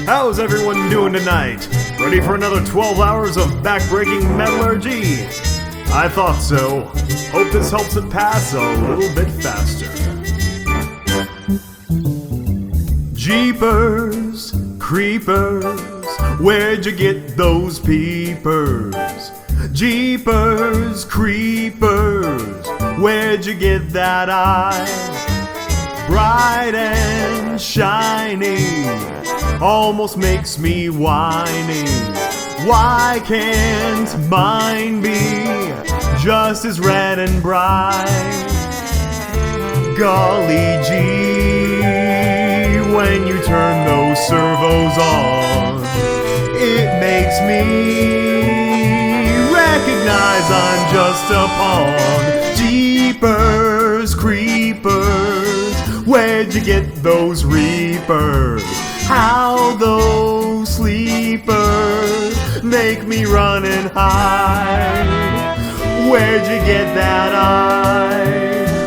How's everyone doing tonight? Ready for another 12 hours of backbreaking metallurgy? I thought so. Hope this helps it pass a little bit faster. Jeepers, creepers, where'd you get those peepers? Jeepers, creepers, where'd you get that eye? Bright and shiny, almost makes me whiny. Why can't mine be just as red and bright? Golly gee, when you turn those servos on, it makes me recognize I'm just a pawn. Jeepers, creepers, where'd you get those reapers? How those sleepers make me run and hide. Where'd you get that eye?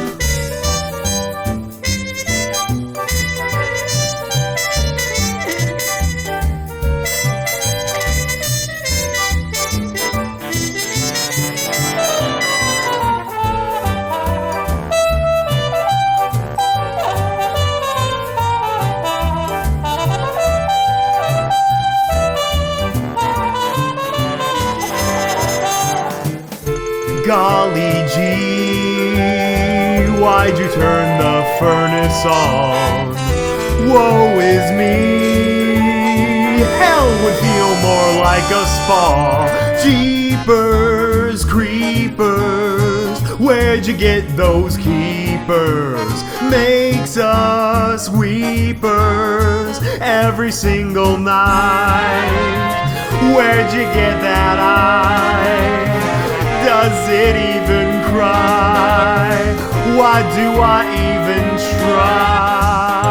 Golly gee, why'd you turn the furnace on? Woe is me, hell would feel more like a spa. Jeepers, creepers, where'd you get those keepers? Makes us weepers every single night. Where'd you get that eye? Does it even cry? Why do I even try?